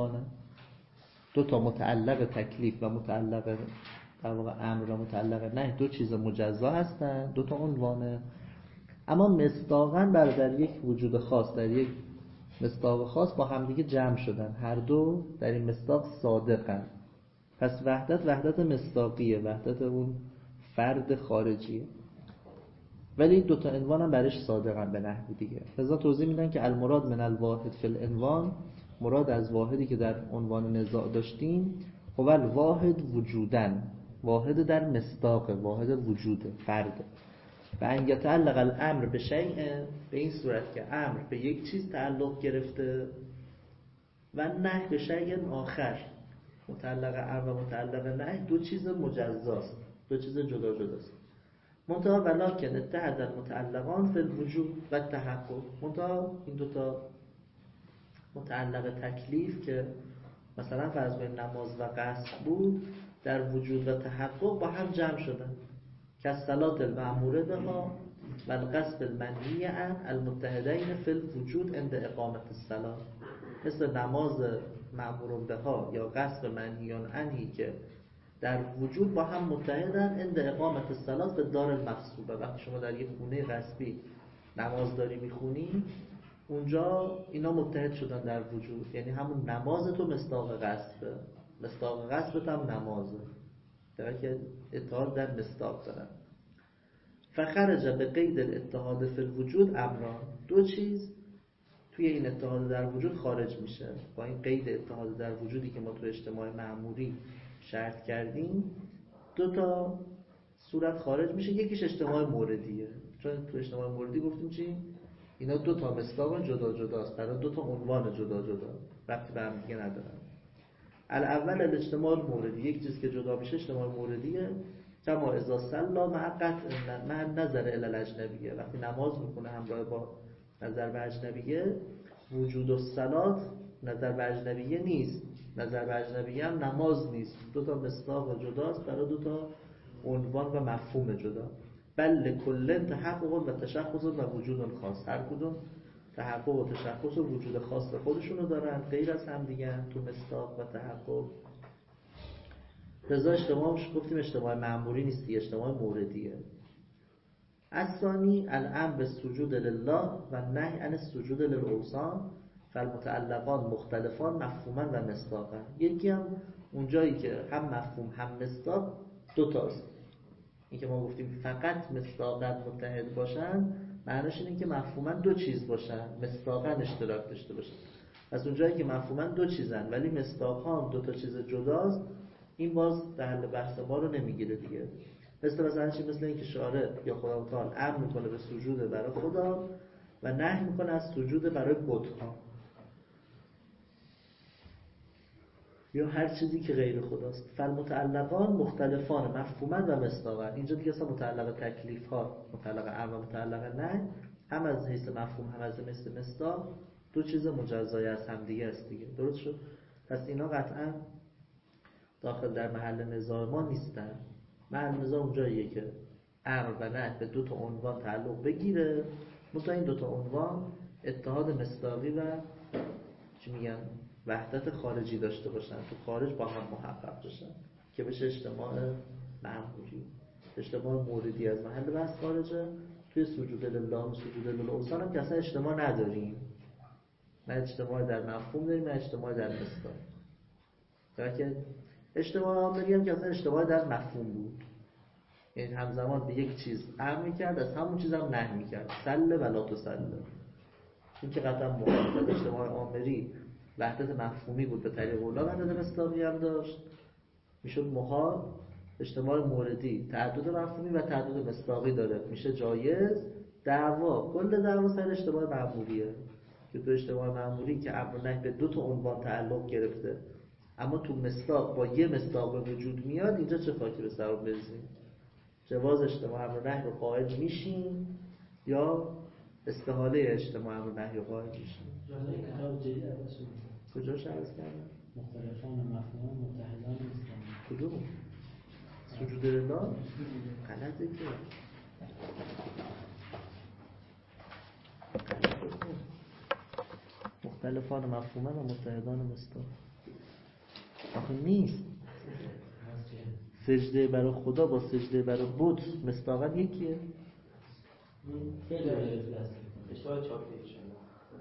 C: تا متعلق تکلیف و متعلق در واقع امر و متعلق نهی دو چیز مجزا هستن دو تا عنوانه اما مصداقاً در یک وجود خاص در یک مصداق خاص با همدیگه جمع شدن هر دو در این مصداق صادقن پس وحدت مصداقیه وحدت اون فرد خارجیه ولی دو تا عنوان هم برش صادقن به نحوی دیگه لذا توضیح میدن که المراد من الواحد فی العنوان مراد از واحدی که در عنوان نزاع داشتیم هو الواحد وجودن واحد در مصداق واحد وجود فرد و ان یتعلق الامر به شیء به این صورت که امر به یک چیز تعلق گرفته و نهی به شیء آخر متعلق امر و متعلق نهی دو چیز مجزاست دو چیز جدا جداست منتها ولکن اتحد المتعلقان فی الوجود و التحقق منتها این دو تا متعلق تکلیف که مثلا فرض کنید نماز و قصد بود در وجود و تحقق با هم جمع شدن که الصلاة المأموره بها و القصد المنهی عن المتحدین فی الوجود عند اقامت الصلاة مثل نماز مأمور بها یا قصد منهی عنهی که در وجود با هم متحدن عند اقامت الصلاة به دار المغصوبه وقتی شما در یک خونه غصبی نماز داری میخونی اونجا اینا متحد شدن در وجود یعنی همون نماز تو مصداق قصبت هم نمازه در که اتحاد در مصداق دارن فخرج به قید الاتحاد فی الوجود امران دو چیز توی این اتحاد در وجود خارج میشه با این قید اتحاد در وجودی که ما تو اجتماع معمولی شرط کردیم دو تا صورت خارج میشه یکیش اجتماع موردیه چون تو اجتماع موردی گفتیم چی؟ اینا دو تا مصداق جدا جداست برای دو تا عنوان جدا جدا ربطی به هم دیگه ندارن الاول الاجتماع موردی یک چیز که جدا میشه اجتماع موردیه کما اذا صلی مع قطع مع نظر الی الاجنبیه وقتی نماز میکنه همراه با نظر به اجنبیه وجود الصلات نظر به اجنبیه نیست نظر به اجنبیه هم نماز نیست دو تا مصداق جداست برای دو تا عنوان و مفهوم جدا بل لکل تحقق و تشخص و وجود خاص هر کدوم تحقق و تشخص و وجود خاص خودشونو دارن غیر از هم دیگه تو مصداق و تحقق لذا اجتماعش گفتیم اجتماع معمولی نیستی اجتماع موردیه الثانی الامر بالسجود لله و نهی عن السجود للاوثان فالمتعلقان مختلفان مفهوما و مصداقا یکی هم اونجایی که هم مفهوم هم مصداق دو تاست این که ما گفتیم فقط مصداقا متحد باشن معنیش اینه که مفهوما دو چیز باشن مصداقا اشتراک داشته باشن از اونجایی که مفهوما دو چیزن ولی مصداق‌ها هم دو تا چیز جداست، این باز در حل بحث ما رو نمیگیره دیگه. مثلا چی؟ مثل اینکه شارع یا خدا تعالی امر میکنه به سجود برای خدا و نهی میکنه از سجود برای بت‌ها یا هر چیزی که غیر خداست. فالمتعلقان مختلفان مفهوما و مصداقا. اینجا دیگه اصلا متعلق تکلیف ها، متعلق امر و متعلق نهی، هم از حیث مفهوم هم از حیث مصداق دو چیز مجزای از هم دیگه است دیگه. درست شد؟ پس اینا قطعا داخل در محل نزاع ما نیستن. محل نزاع اونجاییه که امر و نهی به دو تا عنوان تعلق بگیره، منتها این دو تا عنوان اتحاد مصداقی و چی میگن وحدت خارجی داشته باشن، تو خارج با هم محقق بشن که بشه اجتماع معمولی. اجتماع موردی از محل بحث خارجه. توی سجود لله و سجود للاوثان هم که اصلا اجتماع نداریم، نه اجتماع در مفهوم داریم نه اجتماع در مصداق. که اجتماع آمری هم که اصلا اجتماع در مفهوم بود، یعنی همزمان به یک چیز امر میکرد از همون چیز هم نهی میکرد، سله و لا تسله. این که قطعا مخالفت. اجتماع آمری وحدت مفهومی بود به طریق اولا، وحدت مصداقی هم داشت، میشد محال. اجتماع موردی تعدد مفهومی و تعدد مصداقی داره، میشه جایز. دعوا کل دعوا سر اجتماع معمولیه که تو اجتماع معمولی که امر و نهی به دو تا عنوان تعلق گرفته اما تو مصداق با یه مصداق به وجود میاد، اینجا چه خاکی به سر بریزیم؟ جواز اجتماع امر و نهی رو قائل میشیم یا استحاله اجتماع امر و نهی رو قائل میشیم؟
B: جزای کتاب جدید عوض
C: کجاش عرض کردم؟
B: مختلفان مفهوم متحدان نیستن.
C: کدوم؟ سجود لله؟ غلطه که مختلفان مفهوما و متحدان مصداق آخه نیست. سجده برای خدا با سجده برای بت مصداقا یکیه.
B: خیلی
A: اشتباه چاپی شده.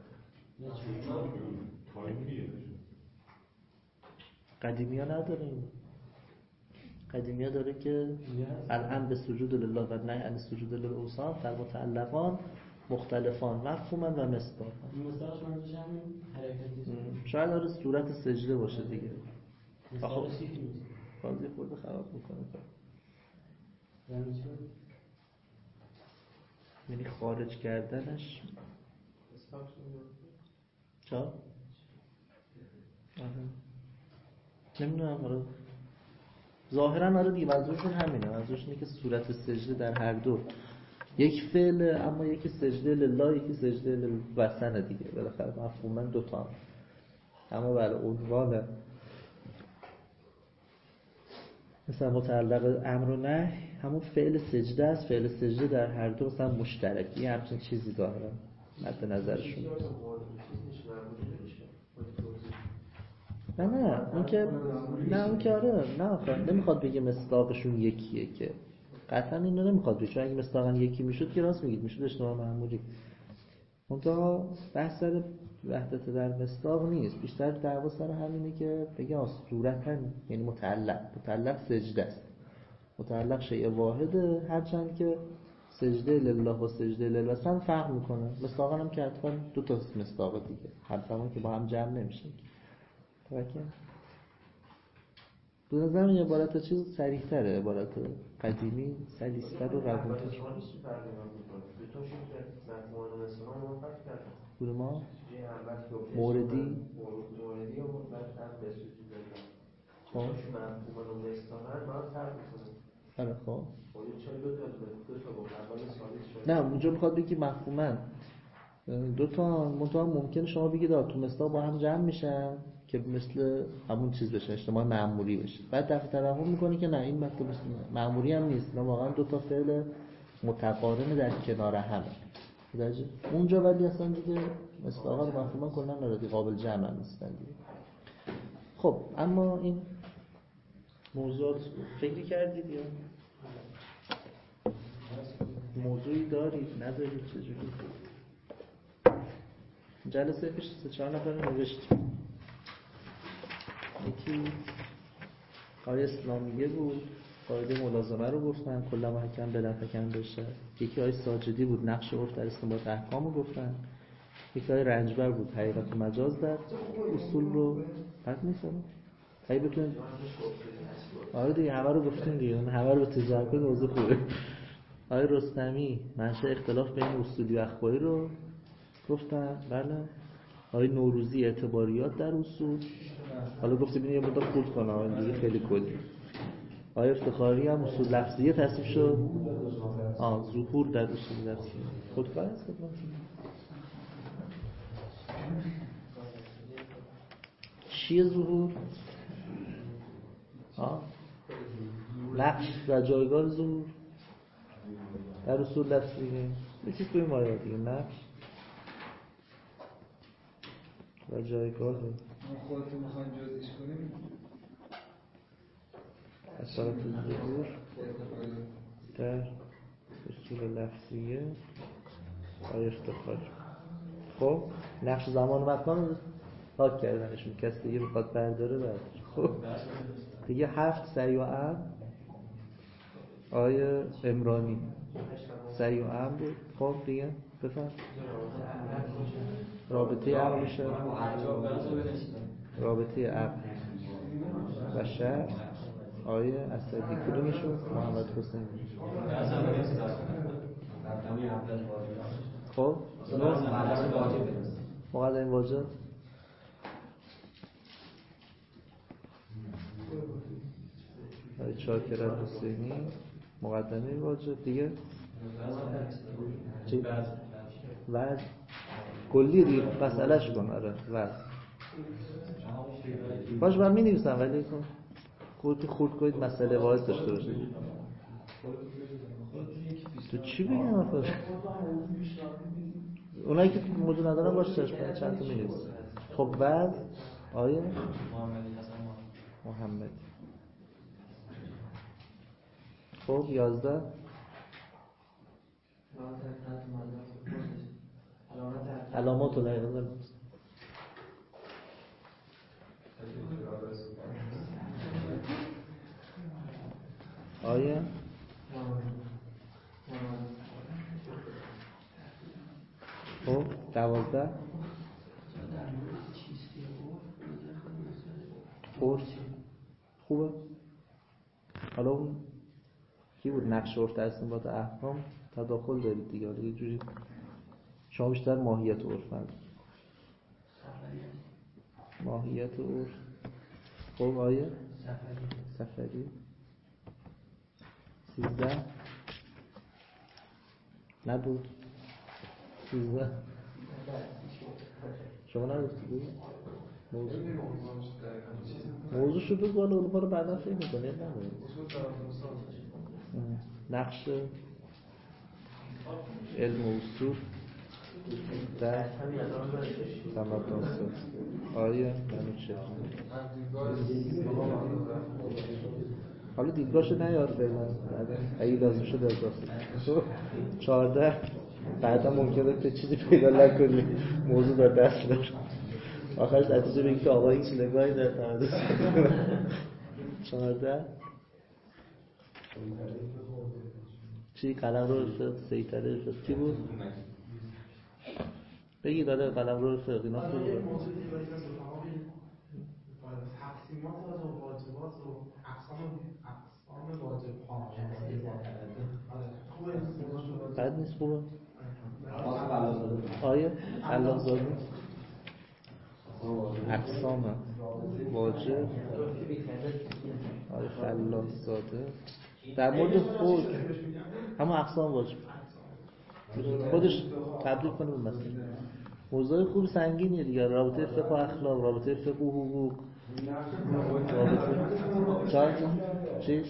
C: قدیمی ها نداره این. قدیمی ها داره که الان به سجود لله و نهی عن سجود للاوثان فالمتعلقان مختلفان مفهوما و مصداقا.
B: مصداقش منظورش همین حرکتی.
C: شاید داره صورت سجده باشه دیگه.
B: مصداقش چی نیست.
C: بازی خورده خراب میکنه. یعنی خارج کردنش چا؟ نمیدونم. آره ظاهرا آره دیگه منظورشون همینه. منظورشون اینه که صورت سجده در هر دو یک فعل، اما یکی سجده لله یکی سجده للوثن دیگه. بالاخره مفهوما دو تا، اما برای عنوان مثلا متعلق امر و نهی همون فعل سجده است. فعل سجده در هر دو مثلا مشترکی همچین چیزی داره مد نظرشون. نه اون که آره نه نمیخواد بگه مصداقشون یکیه، که قطعا اینو نمیخواد بگه، چون اگه مصداقا یکی میشد که راست میگید میشد اجتماع معمولی. منتها بحث سر وحدت در مصداق نیست، بیشتر دعوا سر همینه که بگه صورتا یعنی متعلق سجده است، متعلق شیء واحده، هرچند که سجده لله و سجده للوثن فرق میکنه. مصداقا هم که حتما دو تا مصداق دیگه همزمان که با هم جمع نمیشه. توکل به نظر من عبارت چیز صریح‌تره، عبارت قدیمی سلیس‌تر و روون‌تر. بود ما موردی خب آره خب نه اونجا میخواد بگی مفهوماً دو تا منتها ممکنه شما بگید تو مصداق با هم جمع میشن که مثل همون چیز بشه، اجتماع معمولی بشه. بعد دفعه توهم میکنی که نه این مطلب معمولی هم نیست، نه واقعا دو تا فعل متقارن در کنار همه درجه اونجا، ولی اصلا دیگه مصداقا رو مفهوما کلا ندادی قابل جمع هم نیستن دیگه. خب اما این موضوعات فکر کردید یا موضوعی دارید ندارید چجوری؟ جلسه پیش 3-4 نفر نوشتیم. یکی آیه اسلامیه بود، قاعده ملازمه رو گفتن کلا محکم بلا فکن بشه. یکی آیه ساجدی بود، نقش عرف در استنباط احکام رو گفتن. یکی های رنجبر بود حقیقت و مجاز در اصول رو بد نیستم اگه بتونید آره دیگه همه رو گفتیم دیگه همه رو به تجربه موضوع خوبه. آقای رستمی منشأ اختلاف بین اصولی و اخباری رو گفتن. بله. آقای نوروزی اعتباریات در اصول. حالا گفتیم این یه مدت خورد کنم دیگه خیلی کلی. آقای افتخاری هم اصول لفظیه تصریف شد. ظهور در اصول لفظیه خودکار هست خدمت چیه ظهور؟ نقش و جایگاه ظهور در اصول لفظیه یکی توی مایه دیگه نقش و جایگاه
G: خودتون میخواین جزش کنیم
C: اثرات ظهور در اصول لفظیه آقای افتخاری. خب نقش زمان و مکان رو پاک کردنشون کسی دیگه بخواد برداره برداره. خب دیگه 7 سعی و امر آقای عمرانی سعی و امر بود. خب دیگه بفهم رابطه عقل و شرع رابطه عقل و شرع آقای اسدی کدومشون؟ محمد حسین. خب مقدمه واجب آقای چاکر حسینی مقدمه واجب دیگه چی؟ وعد کلی دیگه مسئلهش کن. آره وعد باش من می نویسم ولی خورد کنید مسئله واحد داشته باشید. تو چی بگم آخه اونایی که موضوع ندارن باش چند تا می نویسم. خب بعد آیه محمد. خب 11 علامات و دقیقه آیه خب 12 خوبه. حالا اون کی بود نقش عرف در استنباط احکام تداخل دارید دیگه. حالا یه جوری شما بیشتر ماهیت عرف ماهیت عرف. خب آیه سفری 13 نبود 13 شما نگفتید موضوع شو بگو حالا اونها رو بعدا فکر میکنید نقش علم و اصول در تمدن آیه منوچه حالا دیدگاهشو نیار فعلا اگه لازم شد اضافه 14 بعدا ممکنه که چیزی پیدا نکنی موضوع دار دست دار آخرش نتیجه بگی که آقا هیچ نگاهی در تمدن 14 چی قلم رو رفت سیطره رفت چی بود؟ بگی داره قلم رو رفت اینا خوب بود
A: تقسیمات و واجبات و اقسام واجب ها خوبه
C: بد نیست خوبه آیه الله زاده اقسام واجب آیه خلاص زاده در مورد خود همه اقسام واجب خودش تبدیل کنه به مسئله موضوع خوب سنگینیه دیگه رابطه فقه و اخلاق رابطه فقه و حقوق رابطه چیز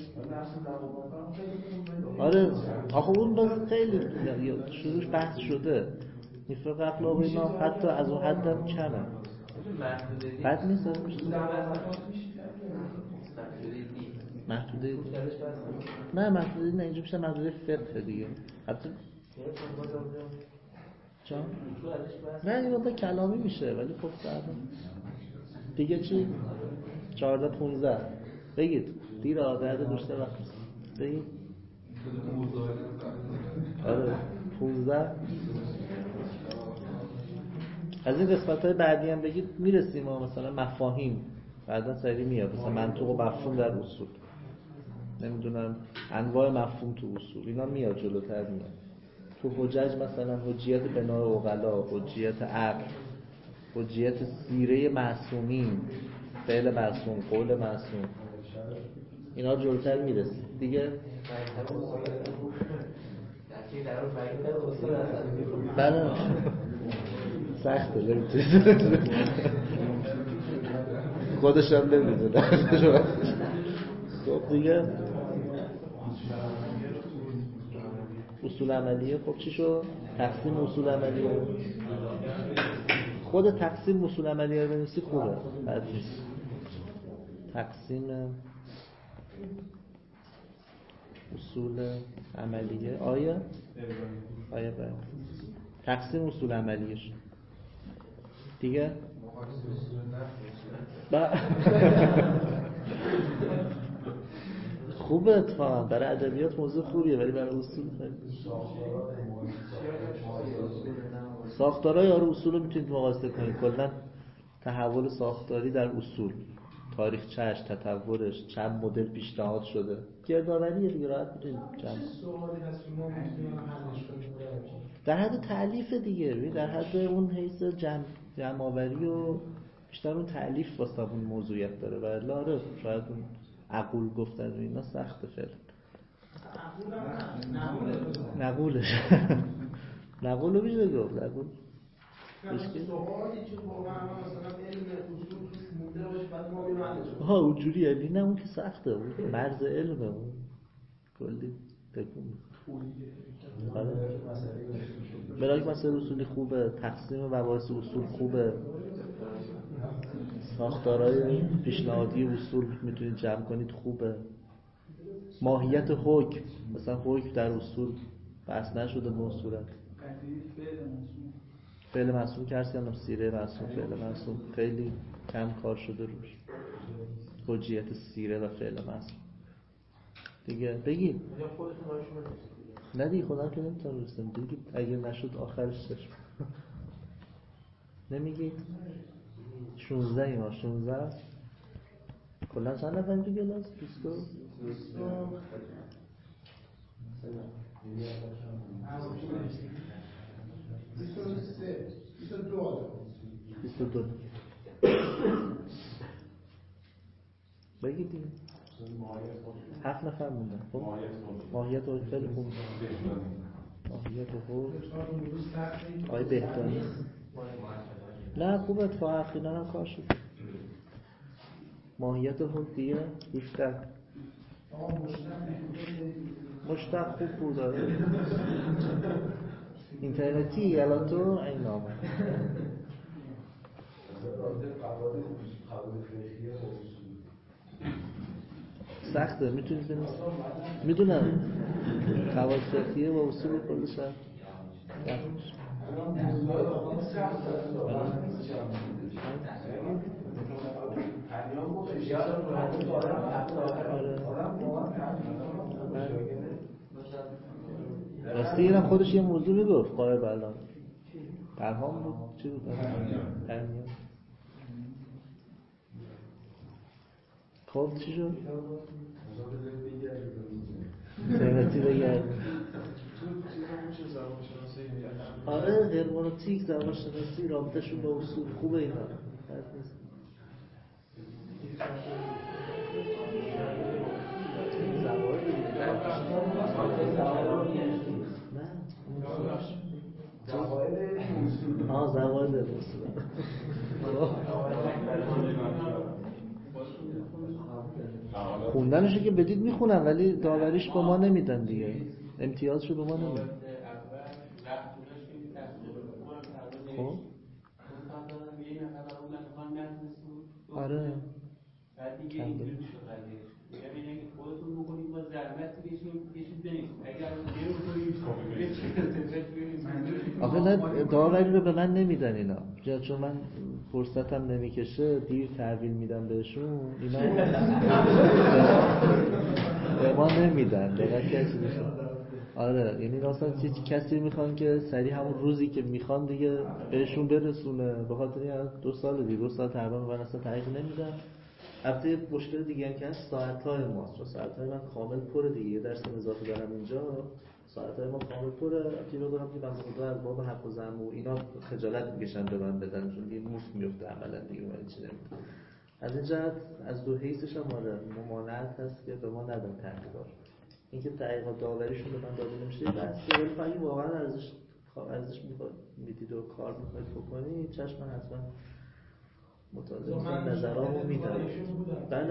C: آره آخه اون باز خیلی شروعش بحث شده این فقه اخلاق اینا حتی از اون حدم کمه بد نیست محدوده نه محدوده نه اینجا میشه محدوده فقه دیگه حتی چون نه این وقتا کلامی میشه ولی خب دیگه چی 14 15 بگید دیر آدرده بیشتر وقت بگید آره 15 از این قسمت‌های بعدی هم بگید میرسیم ما مثلا مفاهیم بعدا سری میاد مثلا منطق و مفهوم در اصول نمیدونم انواع مفهوم تو اصول اینا میاد جلوتر میاد تو حجج مثلا حجیت بناء عقلا حجیت عقل حجیت سیره معصومین فعل معصوم قول معصوم اینا جلوتر میرسیم دیگه بله سخته نمیتونی خودش هم نمیدونه خب دیگه اصول عملیه خب چی شد؟ تقسیم اصول عملیه خود تقسیم اصول عملیه رو بنویسی خوبه بد نیست تقسیم اصول عملیه آیا باید تقسیم اصول عملیش دیگه خوبه اتفاقا برای ادبیات موضوع خوبیه ولی برای اصول خیلی ساختارهای اصول رو میتونید مقایسه کنید کلا تحول ساختاری در اصول تاریخچه‌اش تطورش چند مدل پیشنهاد شده گردآوریه دیگه راحت میتونید در حد تألیف دیگه در حد اون حیث جمع‌آوری و بیشتر اون تألیف واسه اون موضوعیت داره و الا شاید اون عقول گفتن و اینا سخته فعلا نقولش نقولو میشه گفت نقول ها اونجوری یعنی نه اون که سخته اون مرز علمه اون کلی تکون برای مسائل اصولی خوبه تقسیم مباحث اصول خوبه ساختارهای پیشنهادی اصول میتونید جمع کنید خوبه ماهیت حکم مثلا حکم در اصول بحث نشده به اون صورت فعل معصوم که هرسی هم سیره معصوم فعل معصوم خیلی کم کار شده روش حجیت سیره و فعل معصوم دیگه بگید نه دیگه خودم که نمیتونم رسیم بگید اگه نشد آخرش چشم نمیگید 16 اینا 16 است کلا چند نفر تو کلاس 22 بگید دیگه 7 نفر موندن خب ماهیت رو خیلی خوب ماهیت رو آی بهتانی نه خوب اتفاق اخیرا هم کار شد ماهیت حکم دیگه 17 مشتق خوب بود اینترنتی الان تو این نامه سخته میتونید بنویسید میدونم قواعد فقهیه و اصول کلش هم راستی اینم خودش یه موضوع میگفت قائب الان پرهام بود چی بود پرهام خب چی شد؟ سنتی بگرد آره هرمونوتیک زبانشناسی رابطه‌شون با اصول خوبه اینا زواید اصول خوندنشو که بدید میخونم ولی داوریش به ما نمیدن دیگه امتیازشو به ما نمیدن خب آره
H: بعد دیگه اینجوری شد قضیه میگم خودتون بکنید با زحمت کشید بنویسید اگر نمی‌کنید
C: آخه نه داوری رو به من نمیدن اینا چون من فرصتم نمیکشه دیر تحویل میدم بهشون اینا به ما نمیدن دقیق کسی بشه آره یعنی مثلا کسی میخوان که سریع همون روزی که میخوان دیگه بهشون برسونه، به خاطر این 2 سال دیگه 2 سال تقریبا من اصلا تحقیق نمیدم. البته مشکل دیگه هم که هست ساعت‌های ماست، ساعت‌های من کامل پره دیگه، یه درس اضافه دارم اینجا، ساعت‌های ما کامل پره. البته بگم که من خدا از باب حق و ذم و اینا خجالت میکشن به من بدن، چون دیگه موس میفته عملا دیگه من چی نمی‌دونم. از این جهت از دو حیثش هم آره ممانعت هست که به ما ندن تحقیقات. اینکه تحقیقات داوریشون به من داده نمیشه بس، ولی اگه واقعا ارزش میدید و کار میخواید بکنید چشم من حتما مطالعه میکنم، نظرامو میدم. بله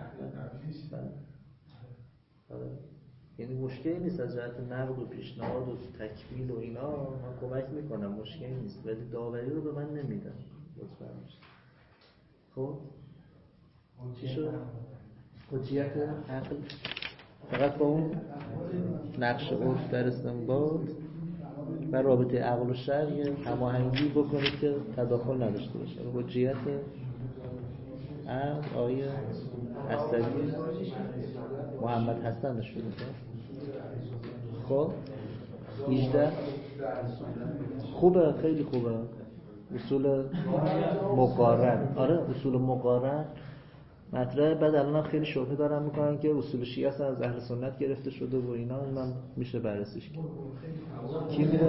C: آره. یعنی مشکلی نیست از جهت نقد و پیشنهاد و تکمیل و اینا من کمک میکنم، مشکلی نیست، ولی داوری رو به من نمیدن لطفا. خب چی شد؟ حجیت عقل فقط با اون نقش عرف در استنباط و رابطه عقل و شرع هماهنگی بکنید که تداخل نداشته باشه. حجیت عقل آیه عصبی محمد حسن نشون میده. خب 18 خوبه، خیلی خوبه. اصول مقارن، آره اصول مقارن مطرحه. بعد الان خیلی شبهه دارن میکنن که اصول شیعه اصلا از اهل سنت گرفته شده و اینا، اونم میشه بررسیش کرد. کی میره؟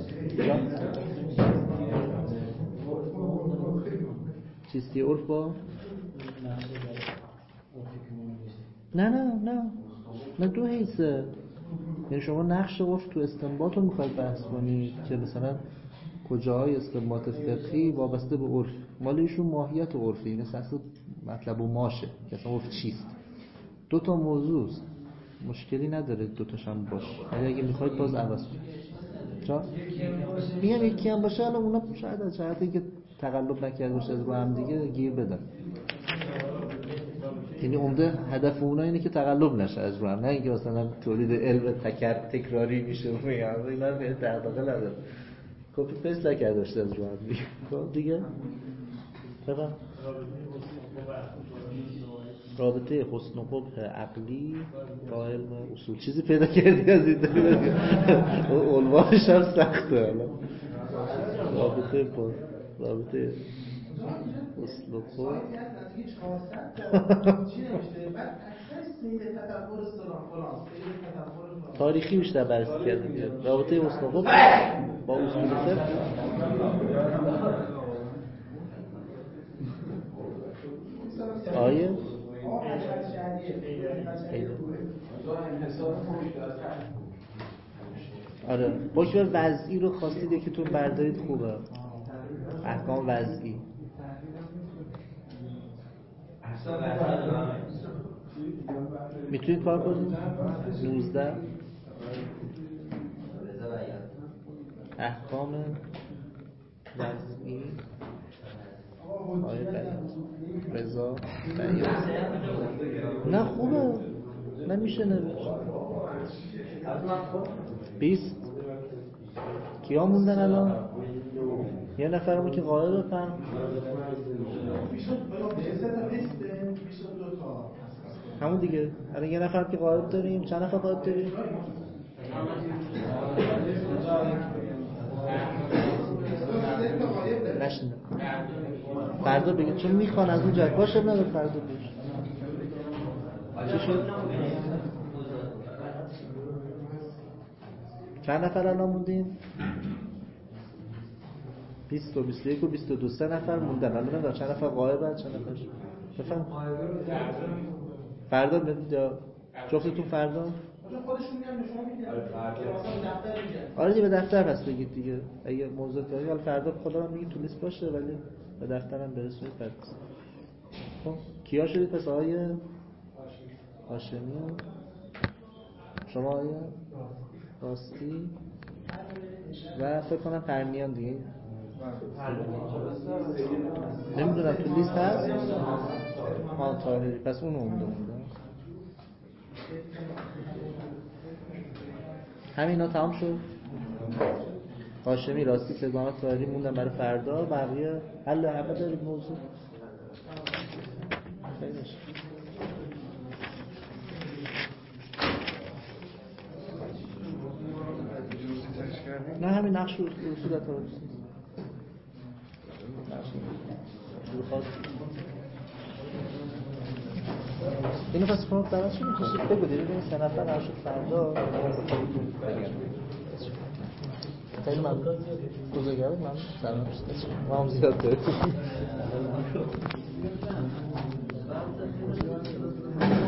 C: چیستی عرف با؟ نه دو حیثه. یعنی شما نقش عرف تو استنباط رو میخواید بحث کنید که مثلا کجاهای استنباط فقهی وابسته به عرف، مال ایشون ماهیت عرفی، این اصلا مطلب و ماشه که اصلا عرف چیست. 2 تا موضوع مشکلی نداره 2 تاش هم باشه، ولی اگه میخواید باز عوض کنید. میگم یکی هم باشه، الان اونا شاید از جهتی که تقلب نکرده باشه از رو هم دیگه گیر بدن. یعنی عمده هدف اونا اینه که تقلب نشه از رو هم، نه اینکه مثلا تولید علم تکراری میشه. میگم اینا به دغدغه نداره، کپی پیست نکرده باشه از رو هم دیگه. خب دیگه بفهم رابطه حسن و قبح عقلی با علم اصول چیزی پیدا کردی از این داری؟ عنوانش هم سخته. رابطه حسن و قبح تاریخی بیشتر بررسی کرده. رابطه حسن و قبح با اصول فقه آیه آره حکم وضعی رو خواستید یکیتون بردارید، خوبه. احکام وضعی میتونید کار کنید. 19 احکام وضعی آیه بیان رضا بیان. نه خوبه، نمیشه نوشت. 20 کیا موندن الان؟ یه نفرمون که قائل بفهم. همون دیگه. الان یه نفر که قائل داریم. چند نفر قائل داریم؟ نشنه فردا بگید چون میخوان از اون جد باشه نداره فردا بگید چی شد؟ چند نفر الان موندیم؟ 20 و 21 و 22 3 نفر موندن. الان نمیدونم چند نفر غایبن چند نفر بفهم فردا بدید جفتتون فردا
A: خودشون میگن شما میگن
C: آره دیگه به دفتر پس بگید دیگه اگه موضوع دارید. حالا فردا خدا من میگید تو لیست باشه ولی به دفترم برسونید فردا. خب کیا شدید پس؟ آقای هاشمی شما آقای راستی و فکر کنم پرنیان دیگه نمیدونم تو لیست هست. طاهری پس اون مونده. همینا تمام شد. هاشمی راستی سگانات طاهری موندن برای فردا. بقیه حل همه دارید موضوع خیلیش. نه همین نقش رو صورت رو اینو پس فرم درست شدیم کشید بگو دیگه این 3 نفر هر شد فردا خیلی ممنون بزرگوار ممنون سلام ما هم زیاد داریم